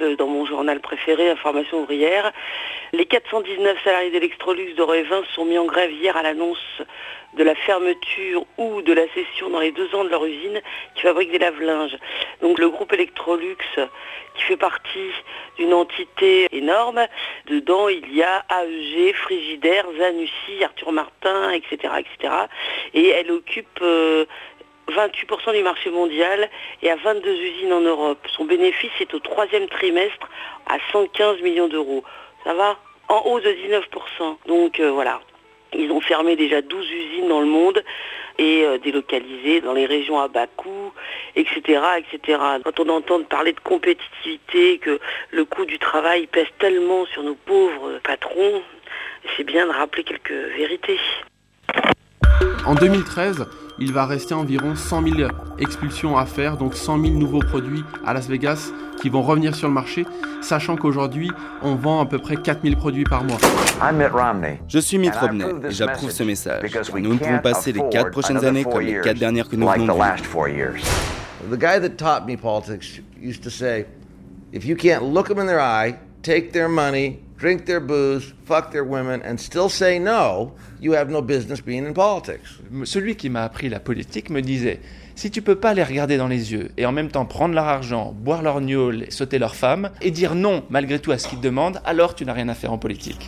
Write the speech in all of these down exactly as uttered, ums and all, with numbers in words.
dans mon journal préféré, Information ouvrière. Les quatre cent dix-neuf salariés d'Electrolux d'Orevin se sont mis en grève hier à l'annonce de la fermeture ou de la cession dans les deux ans de leur usine qui fabrique des lave-linges. Donc le groupe Electrolux, qui fait partie d'une entité énorme, dedans il y a A E G, Frigidaire, Zanussi, Arthur Martin, et cetera, et cetera. Et elle occupe euh, vingt-huit pour cent du marché mondial et a vingt-deux usines en Europe. Son bénéfice est au troisième trimestre à cent quinze millions d'euros. Ça va ? En hausse de dix-neuf pour cent. Donc euh, voilà. Ils ont fermé déjà douze usines dans le monde et euh, délocalisé dans les régions à bas coût, et cetera, et cetera. Quand on entend parler de compétitivité, que le coût du travail pèse tellement sur nos pauvres patrons, c'est bien de rappeler quelques vérités. En deux mille treize, il va rester environ cent mille expulsions à faire, donc cent mille nouveaux produits à Las Vegas qui vont revenir sur le marché, sachant qu'aujourd'hui, on vend à peu près quatre mille produits par mois. Je suis Mitt Romney et j'approuve ce message. Nous ne pouvons passer les quatre prochaines années comme les quatre dernières que nous venons de vivre. The guy that taught me politics used to say, if you can't look them in their eye, take their money, drink their booze, fuck their women, and still say no, you have no business being in politics. Celui qui m'a appris la politique me disait, si tu peux pas les regarder dans les yeux et en même temps prendre leur argent, boire leur gnôle, sauter leurs femmes et dire non malgré tout à ce qu'ils te demandent, alors tu n'as rien à faire en politique.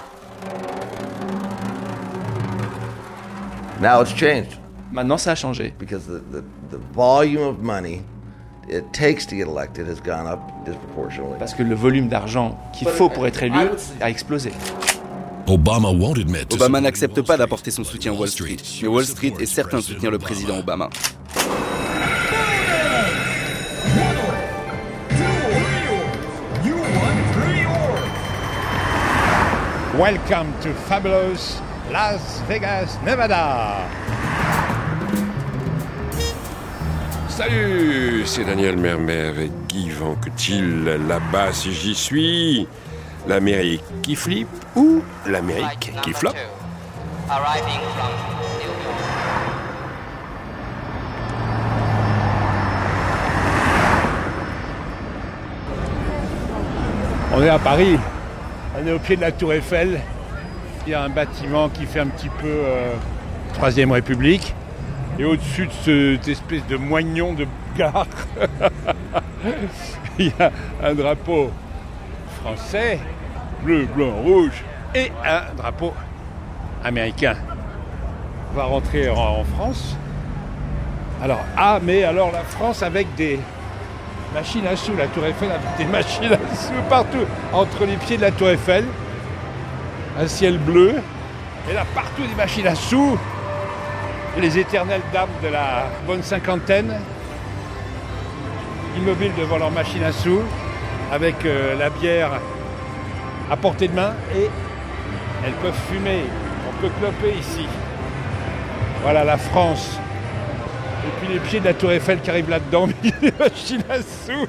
Now it's changed. Maintenant ça a changé. Because the, the, the volume of money it takes to get elected has gone up disproportionately. Parce que le volume d'argent qu'il faut pour être élu a explosé. Obama n'accepte pas d'apporter son soutien à Wall Street, mais Wall Street est certain de soutenir le président Obama. Welcome to fabulous Las Vegas, Nevada. Salut, c'est Daniel Mermet avec Guy Vanquetil. Là-bas, si j'y suis, l'Amérique qui flippe ou l'Amérique qui floppe. On est à Paris, on est au pied de la Tour Eiffel. Il y a un bâtiment qui fait un petit peu euh, Troisième République. Et au-dessus de cette espèce de moignon de gare, il y a un drapeau français, bleu, blanc, rouge, et un drapeau américain. On va rentrer en, en France. Alors, ah, mais alors la France avec des machines à sous, la Tour Eiffel avec des machines à sous partout, entre les pieds de la Tour Eiffel, un ciel bleu, et là partout des machines à sous. Les éternelles dames de la bonne cinquantaine, immobiles devant leur machine à sous, avec euh, la bière à portée de main, et elles peuvent fumer, on peut cloper ici. Voilà la France. Et puis les pieds de la Tour Eiffel qui arrivent là-dedans, mais il y a des machines à sous.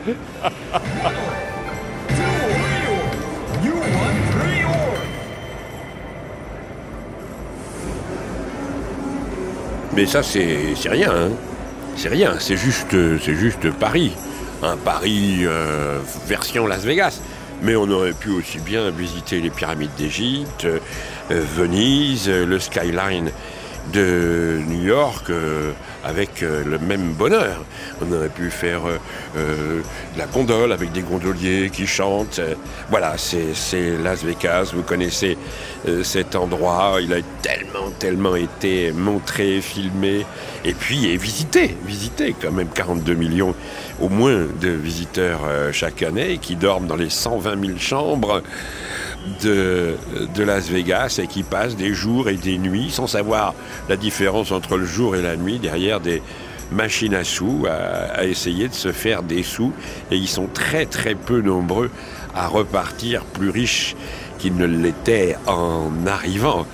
Mais ça, c'est, c'est rien, hein. C'est rien, c'est juste, c'est juste Paris. Un Paris euh, version Las Vegas. Mais on aurait pu aussi bien visiter les pyramides d'Égypte, euh, Venise, le skyline de New York euh, avec euh, le même bonheur. On aurait pu faire euh, euh, de la gondole avec des gondoliers qui chantent. Voilà, c'est, c'est Las Vegas. Vous connaissez euh, cet endroit. Il a tellement, tellement été montré, filmé et puis et visité. Visité quand même quarante-deux millions au moins de visiteurs euh, chaque année qui dorment dans les cent vingt mille chambres De, de Las Vegas et qui passent des jours et des nuits sans savoir la différence entre le jour et la nuit derrière des machines à sous à, à essayer de se faire des sous, et ils sont très très peu nombreux à repartir plus riches qu'ils ne l'étaient en arrivant.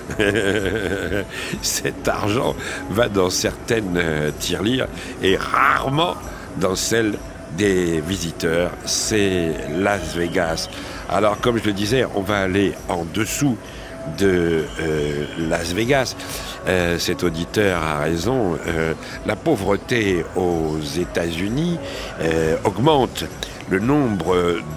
Cet argent va dans certaines tirelires et rarement dans celles des visiteurs. C'est Las Vegas. Alors, comme je le disais, on va aller en dessous de euh, Las Vegas. Euh, cet auditeur a raison. Euh, la pauvreté aux États-Unis euh, augmente. le nombre